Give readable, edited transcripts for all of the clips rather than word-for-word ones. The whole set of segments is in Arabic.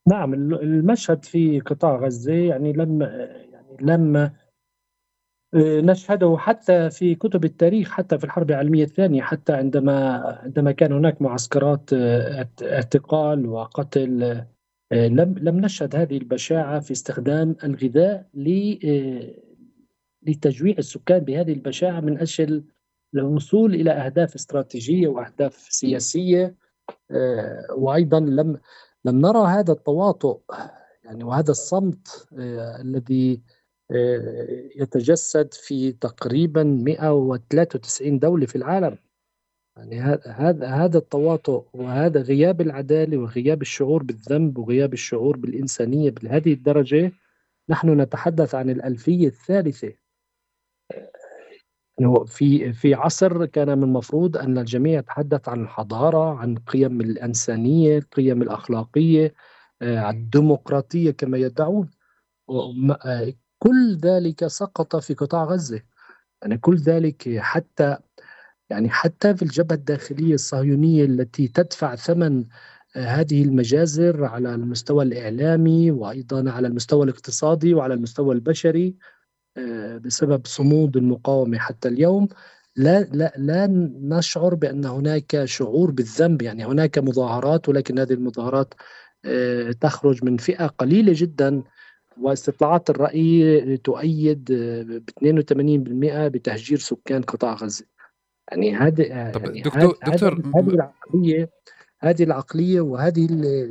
نعم، المشهد في قطاع غزة يعني لم نشهده حتى في كتب التاريخ، حتى في الحرب العالمية الثانية، حتى عندما كان هناك معسكرات اعتقال وقتل. لم نشهد هذه البشاعة في استخدام الغذاء لتجويع السكان بهذه البشاعة من أجل الوصول إلى أهداف استراتيجية وأهداف سياسية. وأيضا لم نرى هذا التواطؤ، يعني وهذا الصمت الذي يتجسد في تقريبا 193 دولة في العالم. يعني هذا التواطؤ وهذا غياب العدالة وغياب الشعور بالذنب وغياب الشعور بالإنسانية بهذه الدرجة. نحن نتحدث عن الألفية الثالثة. يعني في عصر كان من المفروض أن الجميع يتحدث عن الحضارة، عن قيم الإنسانية، القيم الأخلاقية، عن الديمقراطية كما يدعون. كل ذلك سقط في قطاع غزة. يعني كل ذلك، حتى في الجبهة الداخلية الصهيونية التي تدفع ثمن هذه المجازر على المستوى الإعلامي وأيضا على المستوى الاقتصادي وعلى المستوى البشري، بسبب صمود المقاومة حتى اليوم. لا نشعر بأن هناك شعور بالذنب. يعني هناك مظاهرات، ولكن هذه المظاهرات تخرج من فئة قليلة جدا، واستطلاعات الرأي تؤيد ب 82% بتهجير سكان قطاع غزة. يعني هذه طب يعني دكتور دكتور هذه العقلية وهذه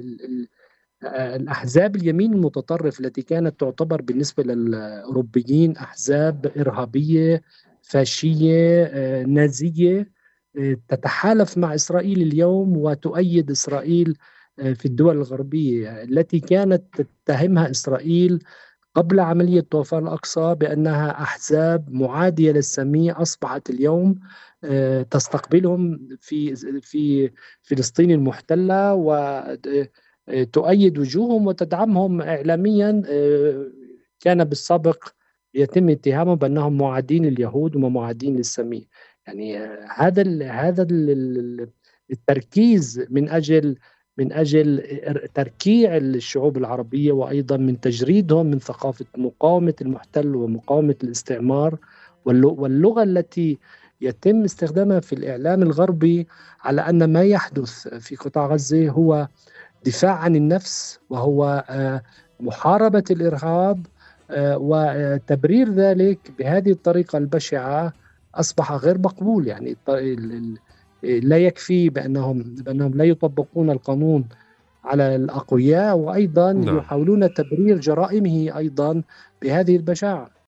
الأحزاب اليمين المتطرف التي كانت تعتبر بالنسبة للأوروبيين أحزاب إرهابية فاشية نازية، تتحالف مع إسرائيل اليوم وتؤيد إسرائيل في الدول الغربية التي كانت تتهمها إسرائيل قبل عملية طوفان الأقصى بأنها أحزاب معادية للسامية. أصبحت اليوم تستقبلهم في فلسطين المحتلة، وتؤيد وجوههم وتدعمهم إعلاميا. كان بالسابق يتم اتهامهم بأنهم معادين لليهود ومعادين للسامية. يعني التركيز من أجل تركيع الشعوب العربية، وأيضا من تجريدهم من ثقافة مقاومة المحتل ومقاومة الاستعمار، واللغة التي يتم استخدامها في الإعلام الغربي على أن ما يحدث في قطاع غزة هو دفاع عن النفس، وهو محاربة الإرهاب، وتبرير ذلك بهذه الطريقة البشعة أصبح غير مقبول. يعني لا يكفي بأنهم لا يطبقون القانون على الأقوياء، وأيضا نعم. يحاولون تبرير جرائمه أيضا بهذه البشاعة.